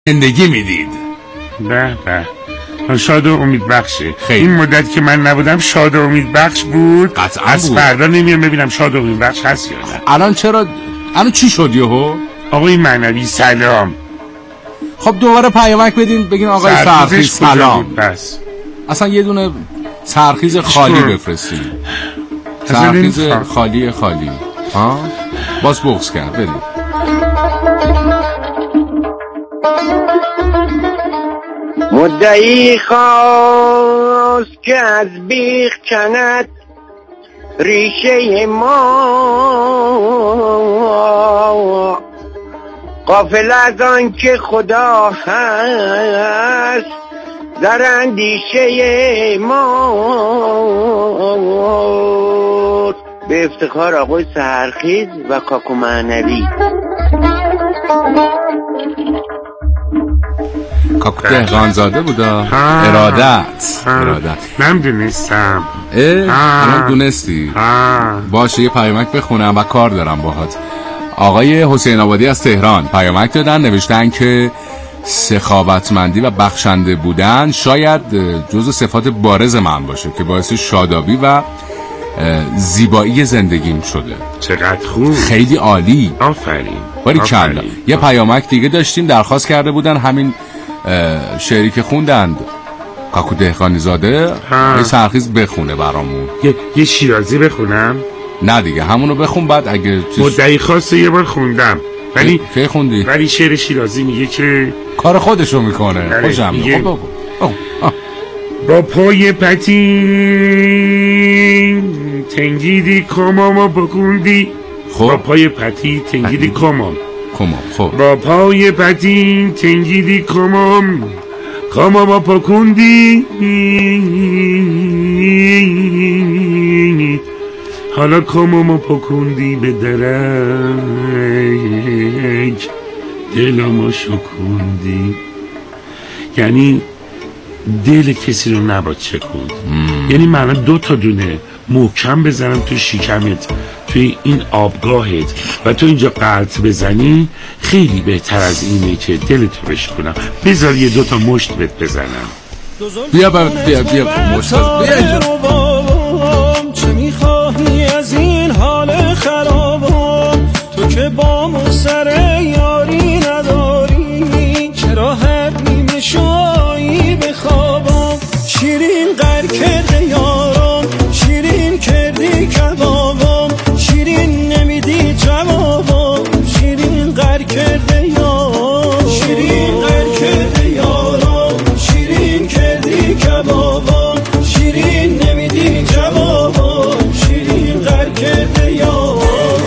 زندگی میدید. به به، شاد و امید بخشه. خیلی. این مدت که من نبودم شاد و امید بخش بود. قطعا از بود. فردا نمیام ببینم شاد و امید بخش هست یا نه. الان چرا؟ الان چی شد یهو؟ آقای معنوی سلام. خب دوباره پیامک بدین بگین آقای سرخیز سلام. بس اصلا یه دونه سرخیز خالی بفرستین. سرخیز خالی ها؟ باز بغض کرد. بریم. مدعی خواست که از بیخ کند ریشه ما، غافل از آن که خدا هست در اندیشه ما. به افتخار آقای سحرخیز و کاکو معنوی. کاکو دهقانزاده بودا. ارادت نمیدونستم. الان دونستی. باشه یه پیامک بخونم و کار دارم باهات. آقای حسین آبادی از تهران پیامک دادن، نوشتن که سخاوتمندی و بخشنده بودن شاید جزو صفات بارز من باشه که باعث شادابی و زیبایی زندگیم شده. چقدر خوب، خیلی عالی، آفرین. باریکلا. یه پیامک دیگه داشتیم، درخواست کرده بودن همین شعری که خوندند کاکو دهقانی زاده یه سرخیز بخونه برامون. یه شیرازی بخونم؟ نه دیگه همونو بخون. بعد اگه مدعی خواسته یه بار خوندم ولی کی خوندی؟ ولی شعر شیرازی میگه که کار خودشو میکنه. خوشم میاد. با پای پتی تنگیدی کمامو بکوندی. با پای پتی تنگیدی کمام. خب با پای پتی تنگیدی کمامو پکوندی. حالا کمامو پکوندی به درک دلمو شکوندی. یعنی دل کسی رو نباید چکوند. یعنی من 2 تا دونه محکم بزنم تو شکمت، توی این آبگاهت و تو اینجا قلط بزنی، خیلی بهتر از اینه که دلتو بشکنم. بذار یه 2 تا مشت بهت بزنم. بیا مشت بیا. چه میخواهی از این حال خرابم؟ تو که با من سر یاری نداری، چرا هر نیمه شایی بخوابم؟ شیرین غر کرده یارم، شیرین کردی کبابم، شیرین نمیدی جوابم، شیرین غر کرده یارم، شیرین غر کرده یارم، شیرین کردی کبابم، شیرین نمیدی جوابم، شیرین غر کرده یارم.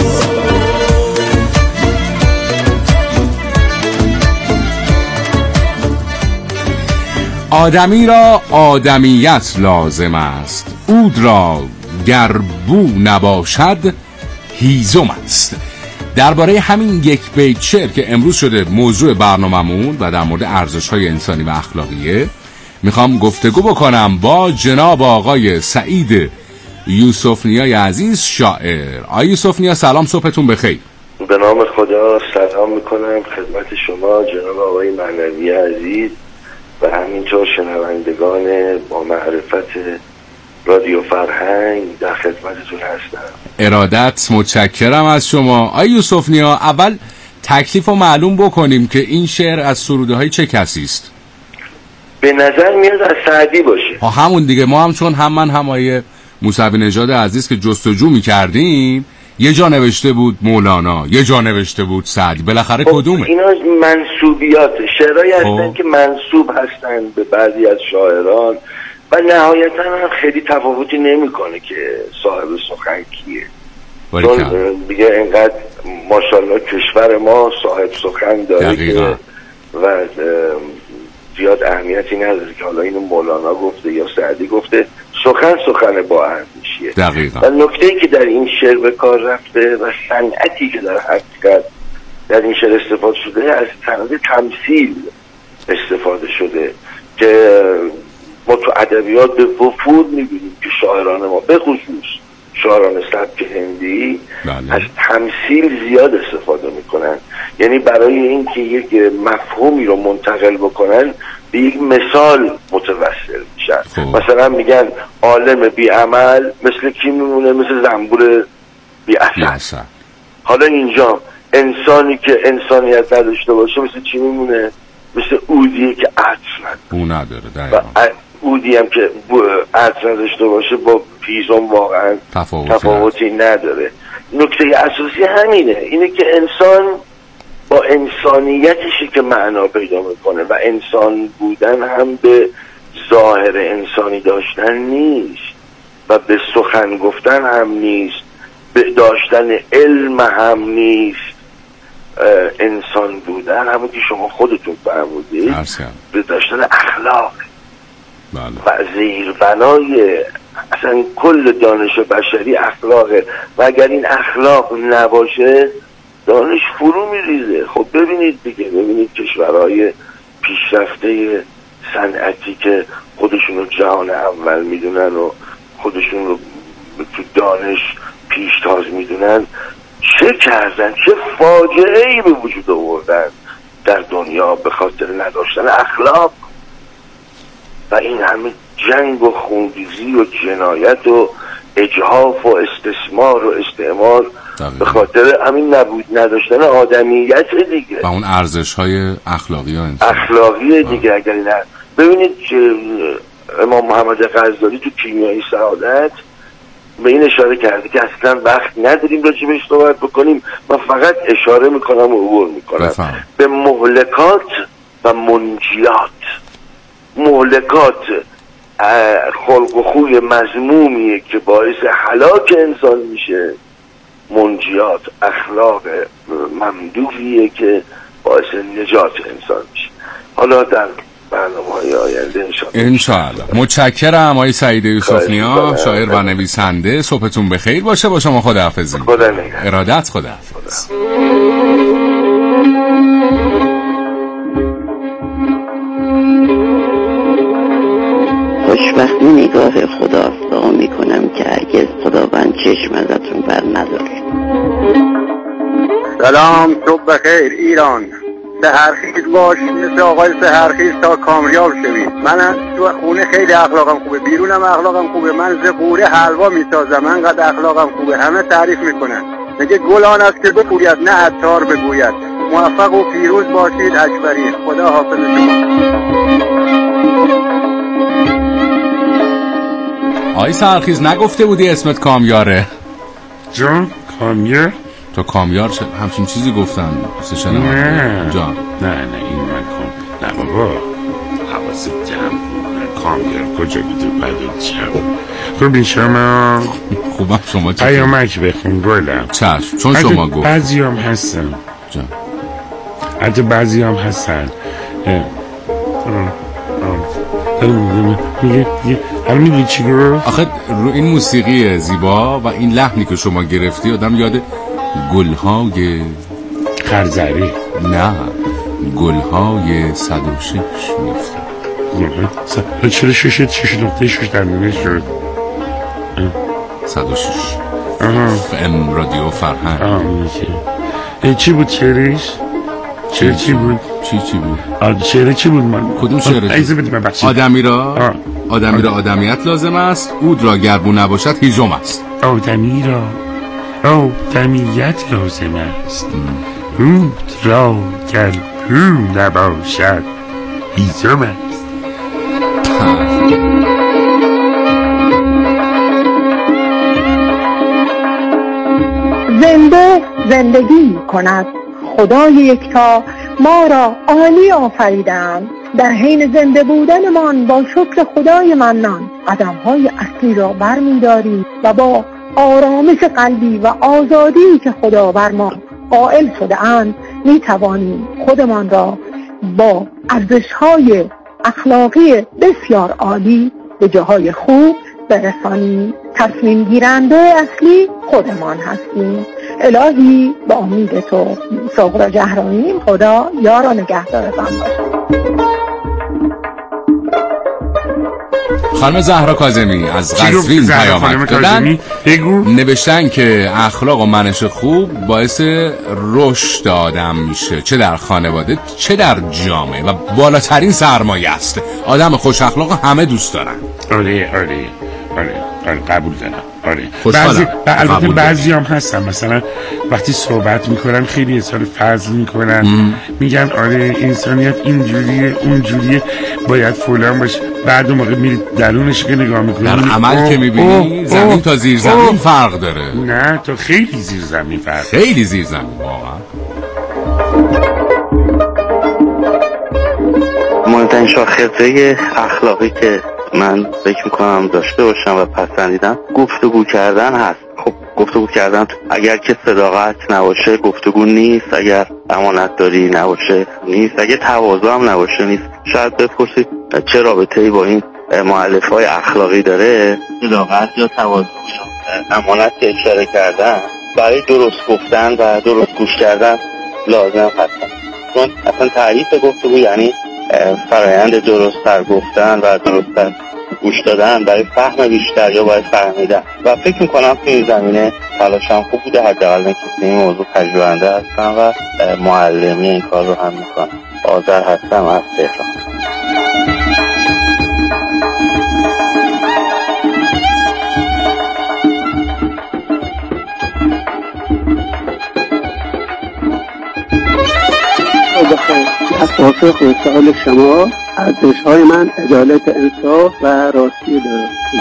آدمی را آدمیت لازم است، عود را گر بو نباشد هیزم است. درباره همین یک بیت شعر که امروز شده موضوع برنامه‌مون و در مورد ارزش‌های انسانی و اخلاقیه میخوام گفتگو بکنم با جناب آقای سعید یوسفنیای عزیز شاعر. آقای یوسفنیا سلام، صبحتون بخیر. به نام خدا سلام میکنم خدمت شما جناب آقای معنوی عزیز و همینطور شنوندگان با معرفت رادیو فرهنگ در خدمتتون هستم. ارادت، متشکرم از شما. آقای یوسفنیا اول تکلیف رو معلوم بکنیم که این شعر از سروده های چه کسی است؟ به نظر میاد از سعدی باشه. همون دیگه، ما هم چون هم من هم آقای موسوی نژاد عزیز که جستجو میکردیم، یه جا نوشته بود مولانا، یه جا نوشته بود سعدی، بالاخره کدومه؟ اینا منسوبیات شعرهایی هستن که منسوب هستن به بعضی از شاعران و نهایتا هم خیلی تفاوتی نمیکنه که صاحب سخن کیه. چون دیگه اینقدر ماشاءالله کشور ما صاحب سخن داره که و زیاد اهمیتی نداره که حالا اینو مولانا گفته یا سعدی گفته، سخن با ارزشیه. دقیقاً. و نکته‌ای که در این شعر به کار رفته و صنعتی که در حقیقت در این شعر استفاده شده، از صنعت تمثیل استفاده شده که ما تو ادبیات به وفور می‌بینیم که شاعران ما به خصوص شاعران سبک هندی بله. از تمثیل زیاد استفاده میکنن، یعنی برای اینکه یک مفهومی رو منتقل بکنن به یک مثال متوسل میشن. مثلا میگن عالم بی عمل مثل کی میمونه؟ مثل زنبور بی اثر. حالا اینجا انسانی که انسانیت نداشته باشه مثل چی میمونه؟ مثل عودیه که عطر بو نداره. و عودی هم که عطر نداشته باشه با هیزم واقعا تفاوتی نداره. نکته اساسی همینه، اینه که انسان با انسانیتشی که معنا پیدا میکنه و انسان بودن هم به ظاهر انسانی داشتن نیست و به سخن گفتن هم نیست، به داشتن علم هم نیست. انسان بودن همون که شما خودتون فرمودید به داشتن اخلاق و زیربنای اصلا کل دانش بشری اخلاقه و اگر این اخلاق نباشه دانش فرو میریزه. خب ببینید دیگه، ببینید کشورهای پیشرفته صنعتی که خودشون رو جهان اول میدونن و خودشون رو تو دانش پیشتاز میدونن چه کردن، چه فاجعه‌ای به وجود آوردن در دنیا به خاطر نداشتن اخلاق و این همه جنگ و خونریزی و جنایت و اجحاف و استثمار و استعمار به خاطر همین نداشتن آدمیت دیگه و اون ارزش‌های اخلاقی دیگه. اگر نه ببینید که امام محمد غزالی تو کیمیای سعادت به این اشاره کرده که اصلا وقت نداریم راجع بهش صحبت بکنیم، من فقط اشاره میکنم و عبور میکنم به مهلکات و منجیات. مهلکات خلق و خوی مذمومیه که باعث هلاک انسان میشه، منجیات اخلاق ممدوحیه که باعث نجات انسان میشه. حالا در برنامه‌های آینده انشاءالله. متشکرم آقای سعید یوسف نیا، شاعر و نویسنده. صبحتون بخیر باشه. با شما خداحافظی. خدا نگهدار. ارادت. خداحافظ. خوشبختی نگاه خداست، دعا میکنم که هرگز خداوند چشم ازتون بر نداره. سلام، صبح بخیر ایران. سحرخیز باش مثل آقای سحرخیز تا کامیاب شوید. من تو خونه خیلی اخلاقم خوبه، بیرونم اخلاقم خوبه. من زقوره حلوا میسازم، انقدر اخلاقم خوبه. همه تعریف میکنن، میگه گل آن است که بگوید نه عطار بگوید. موفق و پیروز باشید. اکبری. خدا حافظ شما. آقای سحرخیز نگفته بودی اسمت کامیاره؟ جان کامیار؟ تو کامیار همچین چیزی گفتن نه جان. نه این من نه بابا حواست جمع. کامیار کجا بیدو بدو چم. خوب این شما خوبم. شما چه پیامک بخون گلم. چشم. چون شما گفت بعضی هم هستن جان، حتی بعضی هم هستن میگه الان میگه چی گفت؟ آخه رو این موسیقی زیبا و این لحنی که شما گرفتی آدم یاد گلهای خرزری، نه گلهای 106 میفته. چرا 6.6 در نمه شد 106 FM رادیو فرهنگ. چی بود شعرش؟ چی بود؟ چی بود؟ شعر چی بود من؟ کدوم شعر؟ آدمی را آدمیت لازم است، عود را گربو نباشد هیزم است. آدمی را آدمیت لازم است، عود را گربو نباشد هیزم است. زنده زندگی کند خدای یکتا، ما را عالی آفریدند. در حین زنده بودنمان با شکر خدای منان قدم‌های اصلی را برمی‌داریم و با آرامش قلبی و آزادی که خدا بر ما قائل شده اند می‌توانیم خودمان را با ارزش‌های اخلاقی بسیار عالی به جاهای خوب برسانیم. تصمیم گیرنده اصلی خودمان هستیم. الهی با امید تو سغرا جهرانیم. خدا یار و نگهدارتان باشه. خانم زهرا کاظمی از قزوین پیامک دادن، نوشتن که اخلاق و منش خوب باعث رشد آدم میشه، چه در خانواده چه در جامعه، و بالاترین سرمایه است. آدم خوش اخلاق همه دوست دارن. آره قبول دارم. آره البته بعضی هم هستن مثلا وقتی صحبت میکنن خیلی اظهار فضل میکنن، میگن آره انسانیت اینجوریه اونجوریه باید فلان باشه، بعد اون موقع میرید درونش که نگاه میکنی در عمل که میبینی زمین تا زیر زمین فرق داره. نه تا خیلی زیر زمین فرق، خیلی زیر زمین واقعا. مهمترین شاخصه اخلاقی که من فکر میکنم داشته باشم و پسندیدم گفتگو کردن هست. خب گفتگو کردن اگر که صداقت نباشه گفتگو نیست، اگر امانتداری نباشه نیست، اگر تواضع هم نباشه نیست. شاید بپرسید چه رابطه‌ای با این مؤلفه‌های اخلاقی داره؟ صداقت یا تواضع یا امانت که اشاره کردن برای درست گفتن و درست گوش کردن لازم هستن. چون اصلا تعریف گفتگو یعنی فرایند درست‌تر گفتن و درست‌تر گوش دادن برای فهم بیشتر یا برای فهمیدن. و فکر میکنم که این زمینه تلاشم خوب بوده، حداقل من که این موضوع تجربه‌مند هستم و معلمی این کار رو هم میکنم. آذر هستم از تهران. بخیر. از پاسخ به سوال شما، ارزش‌های من عدالت، انصاف و راستی درستی.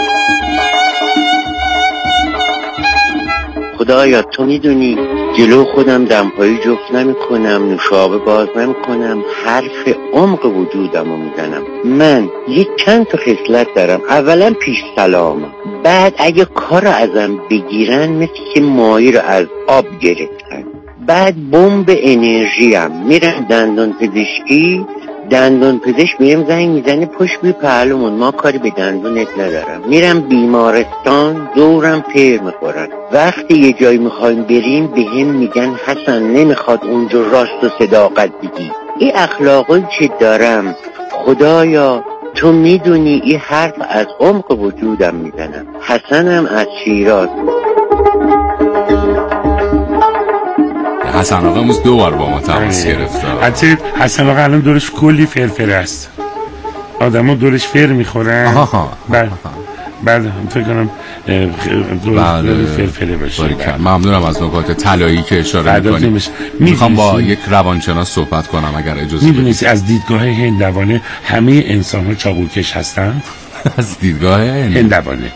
خدایا تو میدونی جلو خودم دمپایی جفت نمی کنم، نوشابه باز نمی کنم، حرف عمق وجودم رو میزنم. من یک چند تا خصلت دارم. اولا پیش سلامم، بعد اگه کار ازم بگیرن مثل که ماهی رو از آب گرفتن، بعد بمب انرژی هم. میرم دندان پزشکی، دندان پزشک بهم زنگ میزنه پشت بی پهلومون، ما کاری به دندونت ندارم. میرم بیمارستان، دورم پیر میخورن. وقتی یه جایی میخوایم بریم بهم میگن حسن نمیخواد اونجا راست و صداقت بگی. این اخلاقی که دارم خدایا تو میدونی، این حرف از عمق وجودم میزنم. حسنم از شیراز. حسن آقا امروز 2 بار با ما تماس گرفت. حتی حسن آقا الان دورش کلی فرفره است، آدم دورش فر میخورن. بعد فکر کنم دور فرفره باشه. ممنونم از نکات طلایی که اشاره میکنی. میخوام با یک روانشناس صحبت کنم اگر اجازه بدید. میدونید از دیدگاه هندوانه همه انسان ها چاقوکش هستن؟ از دیدگاه هندوانه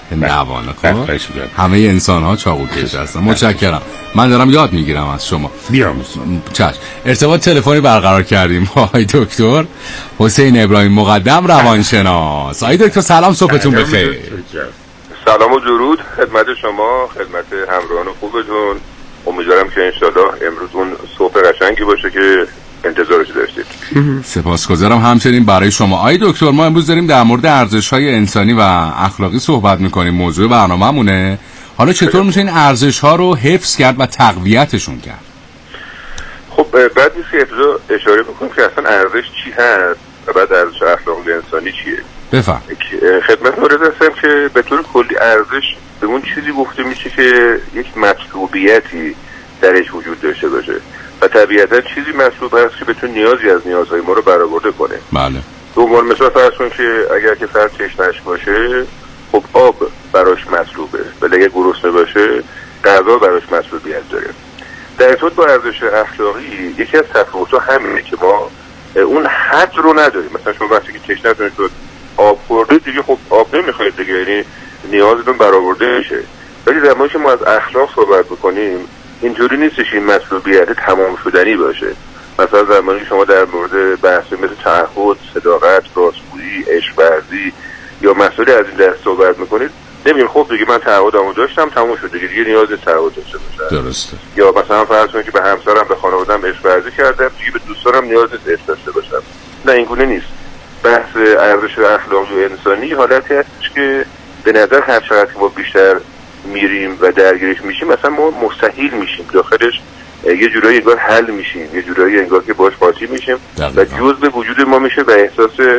همه انسان ها چاقوکش هستن. متشکرم. من دارم یاد میگیرم از شما. بیاموزم. چشم. ارتباط تلفنی برقرار کردیم با آقای دکتر حسین ابراهیم مقدم روانشناس. آقای دکتر سلام، صبحتون بخیر. سلام و درود خدمت شما، خدمت همراهان خوبتون. امیدوارم که انشالله امروز اون صبح قشنگی باشه که انتظارش داشتید. سپاسگزارم همچنین برای شما. آقای دکتر ما امروز داریم در مورد ارزش‌های انسانی و اخلاقی صحبت می‌کنیم. موضوع برنامه‌مونه. حالا چطور میشه این ارزش‌ها رو حفظ کرد و تقویتشون کرد؟ خب بعد نیست که اشاره بکنیم که اصلا ارزش چی هست و بعد ارزش اخلاقی انسانی چیه. بفهم. خدمت عرض هستم که به طور کلی ارزش به اون چیزی گفته میشه که یک مطلوبیتی درش وجود داشته باشه و طبیعتا چیزی مطلوب هست که بتونه نیازی از نیازهای ما رو برآورده کنه. بله. به عنوان مثال فرض کن که اگر که فرد تشنه‌اش باشه، خب آب براش مطلوبه، ولی اگر گرسنه باشه غذا براش مطلوبیت داره. در ارتباط با ارزش اخلاقی یکی از تفاوت‌ها همینه که ما اون حد رو نداریم. مثلا شما وقتی که تشنه‌تون شد آب خوردید دیگه، خب آب نمیخواید دیگه، یعنی نیازتون برآورده میشه. ولی زمانی که ما از اخلاق صحبت بکنیم اینجوری نیستش این مطلوبیت تمام شدنی باشه. مثلا زمانی شما در مورد بحث مثل تعهد، صداقت، راستگویی، عشق ورزی یا مسائلی از این دست صحبت میکنید، نمیگین خب دیگه من تعهدمو داشتم تموم شد دیگه نیاز نیست تعهد داشته باشم. درسته. یا مثلا فرض کنید که به همسرم، به خانواده‌ام عشق ورزی کردم دیگه به دوستانم نیاز نیست عشق داشته باشم. نه این گونه نیست. بحث ارزش اخلاقی و انسانی حالتی هستش که به نظر هر چقدر که ما بیشتر میریم و درگیرش میشیم مثلا ما مستحیل میشیم داخلش، یه جورایی انگار حل میشیم، یه جورایی انگار که باش قاطی میشیم و جزء وجود ما میشه و احساس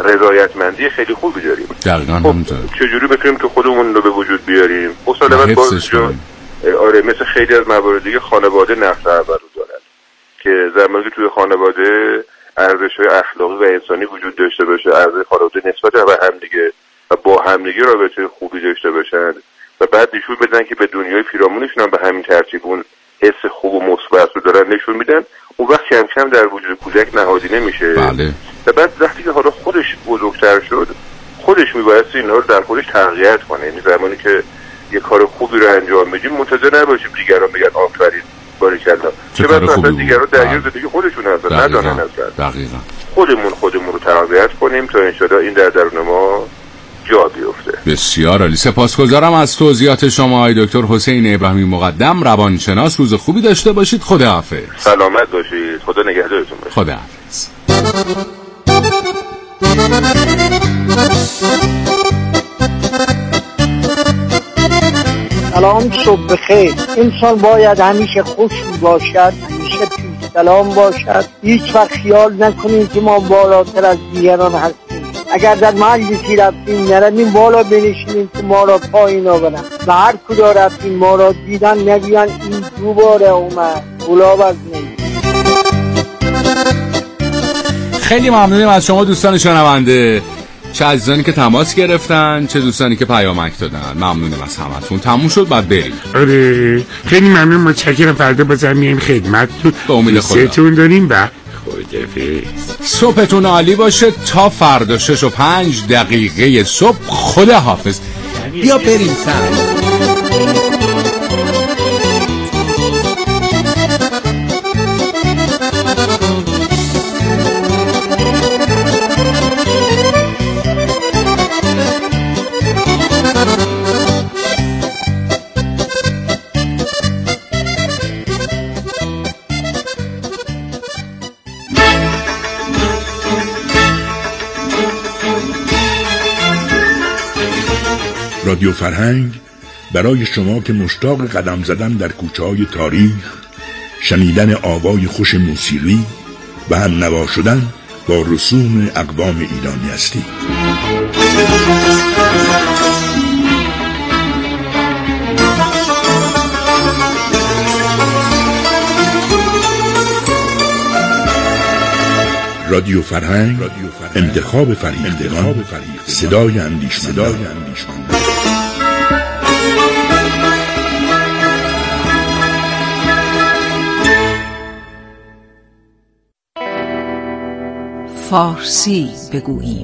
رضایتمندی خیلی خوبی داریم. دقیقاً همونطور. چجوری بتونیم که خودمون رو به وجود بیاریم؟ مسلماً باز آره مثل خیلی از موارد دیگه خانواده نقش اول رو دارن که زمانی توی خانواده ارزش‌های اخلاقی و انسانی وجود داشته باشه، ارزش خانواده نسبت به همدیگه و با همدیگه رابطه خوبی داشته باشن و بعد نشون بدن که به دنیای پیرامونشون هم به همین ترتیب اون حس خوب و مثبت رو دارن نشون میدن، اون وقت کم کم در وجود کودک نهادینه میشه. بله. و بعد وقتی که حالا خودش بزرگتر شد خودش میبایستی اینا رو در خودش تقویت کنه. یعنی زمانی که یه کار خوبی رو انجام میدیم منتظر نباشیم دیگران بگن آفرین باریکلا، چه مثلا دیگران درگیر زندگی خودشون هستن ندانن اصلا. دقیقاً خودمون رو تقویت کنیم تا انشالله این در درون ما جا بیفته. بسیار عالی، سپاسگزارم از توضیحات شما آقای دکتر حسین ابراهیمی مقدم، روانشناس. روز خوبی داشته باشید. خداحافظ. سلامت باشید. خدا نگهدارتون باشه. خداحافظ. سلام، صبح بخیر. انسان باید همیشه خوش باشد، همیشه پیش سلام باشد. هیچ وقت خیال نکنیم که ما بالاتر از دیگران هستیم. اگر در مجلسی رفتیم نرویم بالا بنشینیم که ما را پایین آورن و هر کجا رفتیم ما را دیدن نگویند این دوباره اومد. گلاب از نیم. خیلی ممنونیم از شما دوستان شنونده، چه عزیزانی که تماس گرفتن چه دوستانی که پیامک دادن. ممنونم از همتون. تموم شد، بعد بریم. آره خیلی ممنون، متشکرم. فردا بازم میایم خدمتتون. به امید خدا. ستون داریم و خداحافظ. صبحتون عالی باشه تا فردا 6:05 صبح. خداحافظ. بیا بریم سر. رادیو فرهنگ برای شما که مشتاق قدم زدن در کوچه‌های تاریخ، شنیدن آوای خوش موسیقی و هم نوا شدن با رسوم اقوام ایرانی هستید. رادیو فرهنگ، انتخاب فریختگان، صدای اندیشمندان. فارسی بگوییم.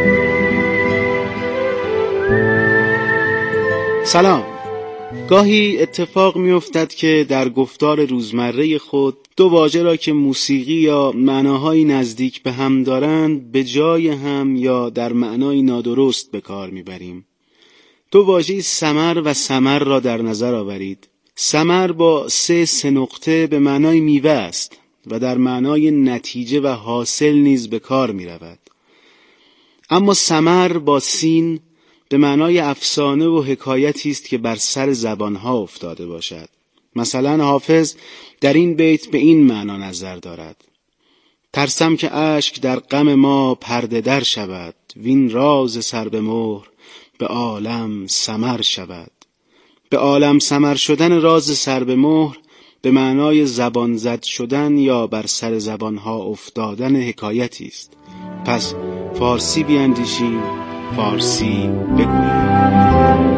سلام. گاهی اتفاق می‌افتد که در گفتار روزمره خود دو واژه را که موسیقی یا معناهای نزدیک به هم دارند به جای هم یا در معنای نادرست به کار می‌بریم. دو واژه ثمر و ثمر را در نظر آورید. ثمر با سه نقطه به معنای میوه است و در معنای نتیجه و حاصل نیز به کار می رود. اما ثمر با سین به معنای افسانه و حکایتی است که بر سر زبانها افتاده باشد. مثلا حافظ در این بیت به این معنا نظر دارد: ترسم که اشک در غم ما پرده در شود، وین راز سر به مهر به عالم ثمر شود. به عالم ثمر شدن راز سر به مهر به معنای زبان زد شدن یا بر سر زبانها افتادن حکایتی است. پس فارسی بیاندیشیم، فارسی بگوییم.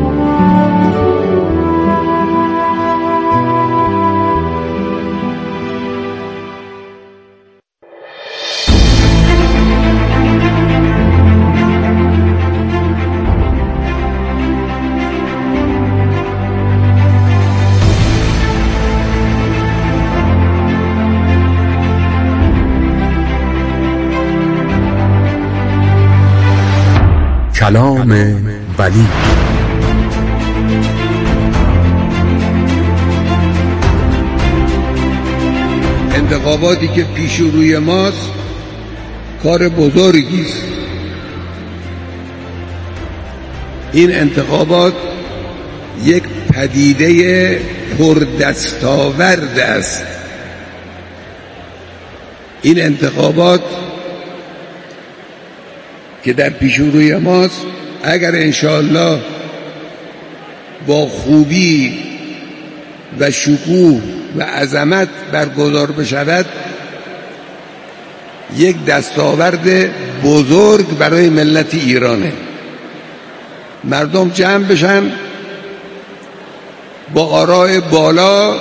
کلام ولی. انتخاباتی که پیش روی ماست کار بزرگی است. این انتخابات یک پدیده پردستاورد است. این انتخابات که در پیش روی ماست اگر انشاءالله با خوبی و شکوه و عظمت برگزار بشود یک دستاورد بزرگ برای ملت ایرانه. مردم جمع بشن با آراء بالا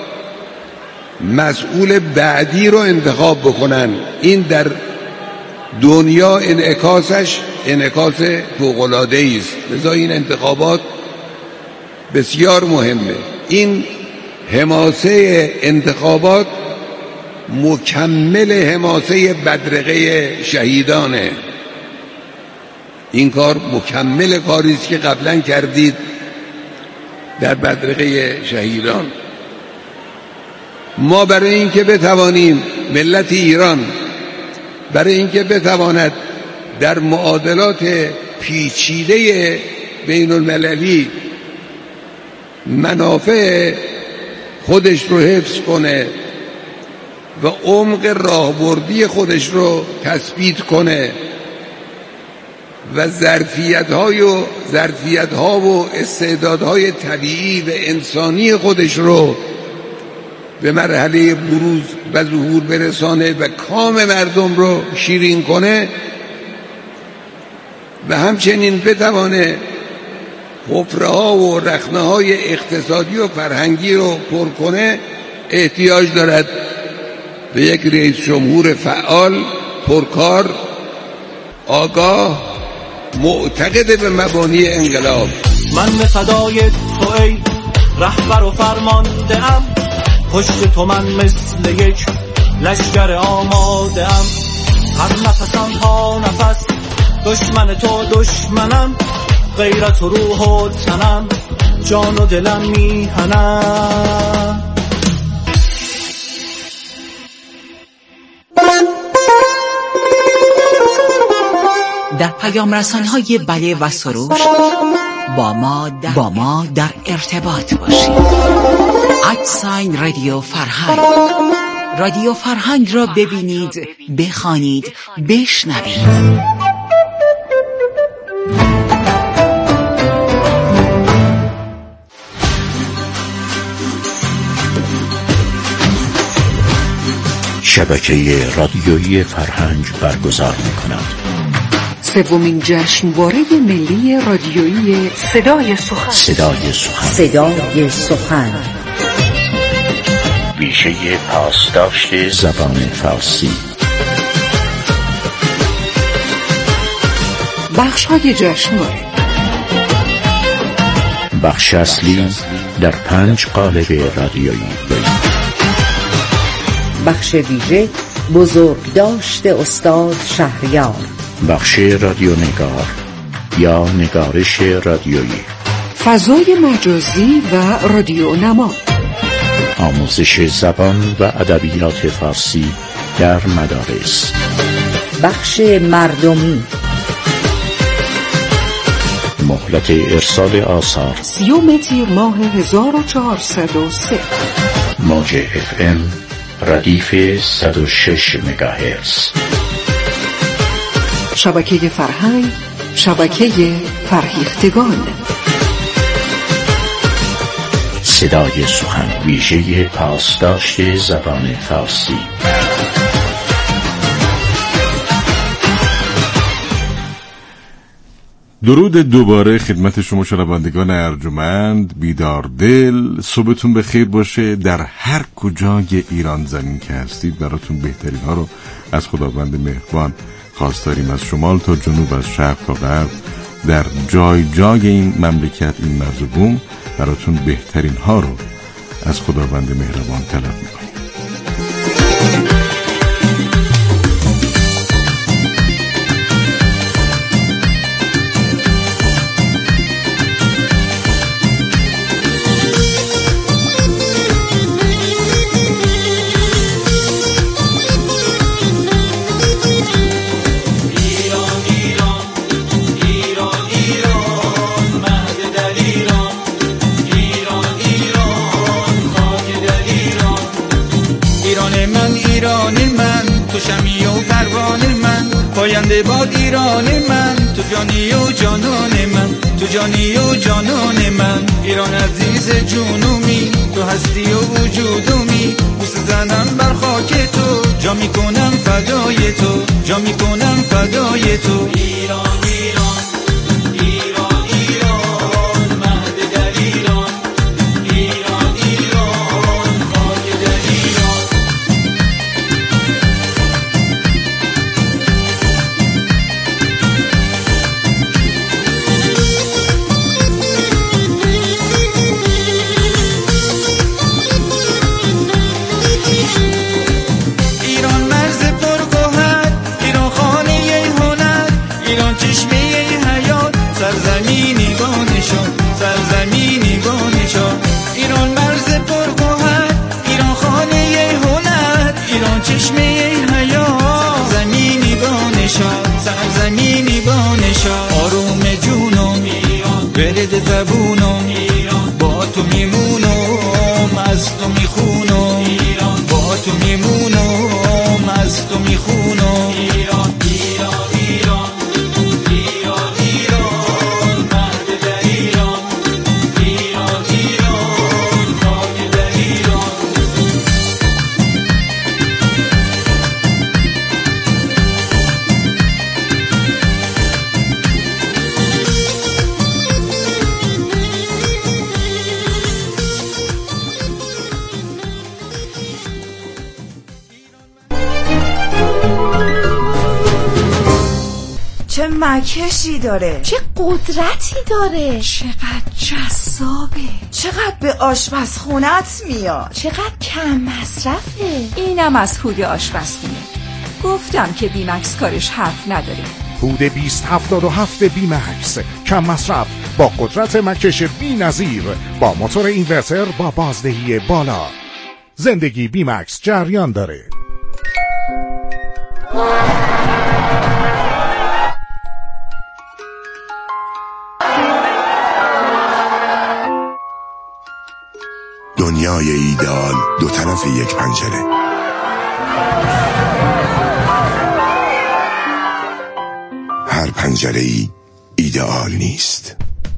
مسئول بعدی رو انتخاب بکنن. این در دنیا انعکاسش انعکاس فوق‌العاده‌ای است. لذا این انتخابات بسیار مهمه. این حماسه انتخابات مکمل حماسه بدرقه شهیدانه. این کار مکمل کاری است که قبلا کردید در بدرقه شهیدان. ما برای اینکه بتوانیم ملت ایران برای اینکه بتواند در معادلات پیچیده بین المللی منافع خودش رو حفظ کنه و عمق راهبردی خودش رو تثبیت کنه و ظرفیت‌ها و استعدادهای طبیعی و انسانی خودش رو به مرحله بروز و ظهور برسانه و کام مردم رو شیرین کنه و همچنین بتوانه حفره‌ها و رخنه‌های اقتصادی و فرهنگی رو پر کنه، احتیاج دارد به یک رئیس جمهور فعال، پرکار، آگاه، معتقد به مبانی انقلاب. من به فدای تو ای رهبر و فرمانده ام، پشت تو من مثل یک لشکر آماده ام، هر نفسم تا نفس دشمن تو دشمنم، غیرت و روح و تنم جان و دلم میهنم. در پیام رسان‌های بله و سروش با ما در ارتباط باشید. @رادیو فرهنگ. رادیو فرهنگ را ببینید، بخوانید، بشنوید. شبکه رادیویی فرهنگ برگزار می‌کند. سومین جشنواره ملی رادیویی صدای سخن. ویژه پاسداشت زبان فارسی. بخش‌های جشنواره: بخش اصلی در 5 قالب رادیویی. بخش ویژه بزرگداشت استاد شهریار. بخش رادیونگار یا نگارش رادیویی. فضای مجازی و رادیو نما. آموزش زبان و ادبیات فارسی در مدارس. بخش مردمی. مهلت ارسال آثار 30 تیر ماه 1403. موج FM ردیف 106 مگاهرتز. شبکه فرهنگ، شبکه فرهیختگان. صدای سخن، ویژه پاسداشت زبان فارسی. درود دوباره خدمت شما شنوندگان ارجمند، بیدار دل. صبحتون بخیر باشه. در هر کجای ایران زمین که هستید براتون بهترین ها رو از خداوند مهربان خواست داریم، از شمال تا جنوب، از شرق تا غرب، در جای جای این مملکت، این مرز و بوم، براتون بهترین ها رو از خداوند مهربان طلب میکنیم. ایران زنده باد ایران من، تو جانی و جانان من، تو جانی و جانان من. ایران عزیز جنومی، تو هستی و وجودمی، بوس زنم بر خاک تو، جا میکنم فدای تو، جا میکنم فدای تو. ایران ایران ایران ایران، مهد در ایران، ایران ایران، خاک در ایران. ایران مرز پرگوهر، ایران خانه هنر، ایران چشمه حیات، سرزمینی با نشان، سرزمینی با نشان. ایران مرز پرگوهر، ایران خانه هنر، ایران چشمه حیات، سرزمینی با نشان، سرزمینی با نشان. آروم جونم ایران، ورد زبونم ایران، با تو میمونم، از تو میخونم ایران، با تو میمونم، از تو میخونم ایران. ایران ایران ایران ایران، مهد در ایران، ایران ایران، خاک در ایران. چه مکشی داره، چه قدرتی داره، چقدر جذابه، چقدر به آشپزخونت میاد، چقدر کم مصرفه. اینم از هود آشپزخونه. گفتم که بیمکس کارش حرف نداره. هود 2077 بیمکس، کم مصرف با قدرت مکش بی‌نظیر، با موتور اینورتر با بازدهی بالا. زندگی بیمکس جریان داره. دنیای ایدئال دو طرف یک پنجره. هر پنجره‌ای ایدئال نیست.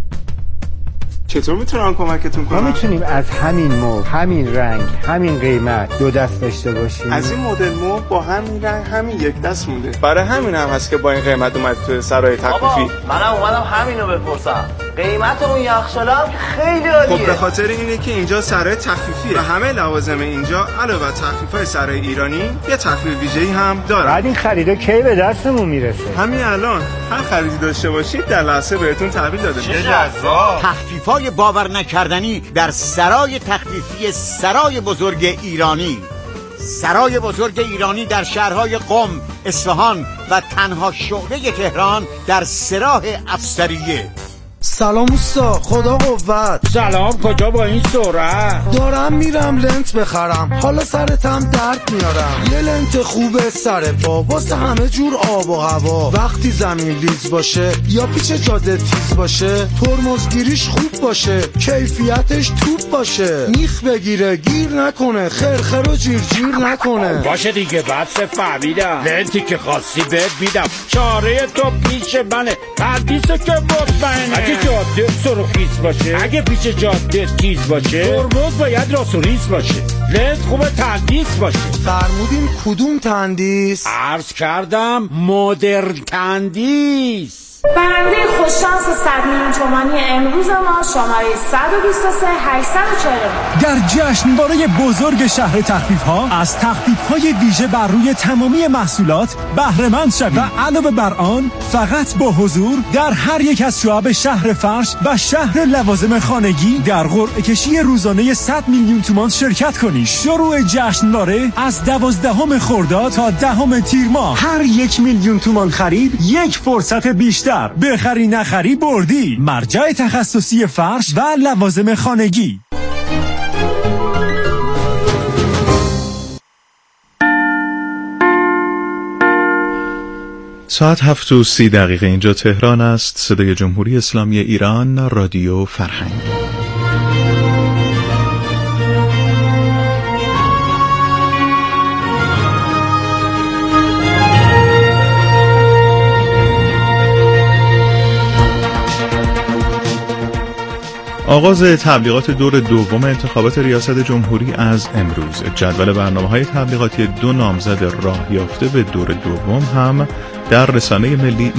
چطور میتونم کمکتون کنم؟ ما میتونیم از همین مبل، همین رنگ، همین قیمت دو دست داشته باشیم. از این مدل مبل با همین رنگ همین یک دست مونده. برای همین هم هست که با این قیمت اومد تو سرای تخفیفی. منم اومدم همینو بپرسم. قیمت اون یخچال هم خیلی عالیه. خب به خاطر اینه که اینجا سرای تخفیفیه و همه لوازم اینجا علاوه بر تخفیفای سرای ایرانی یه تخفیف ویژه‌ای هم داره. بعد این خریدا کی به دستمون میرسه؟ همین الان هر خریدی داشته باشید در لحظه بهتون تحویل داده میشه. تخفیفای باور نکردنی در سرای تخفیفی سرای بزرگ ایرانی. سرای بزرگ ایرانی در شهرهای قم، اصفهان و تنها شعبه تهران در سراح افسریه. سلام اوستا، خدا قوت. سلام، کجا با این سرعت؟ دارم میرم لنت بخرم، حالا سرتم درد میارم. یه لنت خوبه سر پا واسه همه جور آب و هوا. وقتی زمین لیز باشه یا پیچ جاده تیز باشه، ترمزگیریش خوب باشه، کیفیتش توپ باشه، میخ بگیره گیر نکنه، خرخر و جیر نکنه. باشه دیگه، بس فهمیدم. لنتی که خواستی بهت میدم، چاره تو پیش منه، پردیسه که مطمئنه. اگه جاده سرخیز باشه، اگه پیچ جاده تیز باشه، ترمز باید راست و ریز باشه، لنت خوبه تندیس باشه. فرمودین کدوم تندیس؟ عرض کردم مدرن تندیس. برنده خوششانس 100 میلیون تومانی امروز ما شماره 123 840. در جشنواره بزرگ شهر تخفیف‌ها از تخفیف‌های ویژه بر روی تمامی محصولات بهره مند شوید و علاوه بر آن فقط با حضور در هر یک از شعب شهر فرش و شهر لوازم خانگی در قرعه کشی روزانه 100 میلیون تومان شرکت کنید. شروع جشنواره از 12 خرداد تا 10 تیر ماه. هر 1 میلیون تومان خرید یک فرصت بیشتر. بخری نخری بردی. مرجع تخصصی فرش و لوازم خانگی. ساعت 7:30 اینجا تهران است. صدای جمهوری اسلامی ایران، رادیو فرهنگ. آغاز تبلیغات دور دوم انتخابات ریاست جمهوری از امروز. جدول برنامه‌های تبلیغاتی 2 نامزد راه یافته به دور دوم هم در رسانه ملی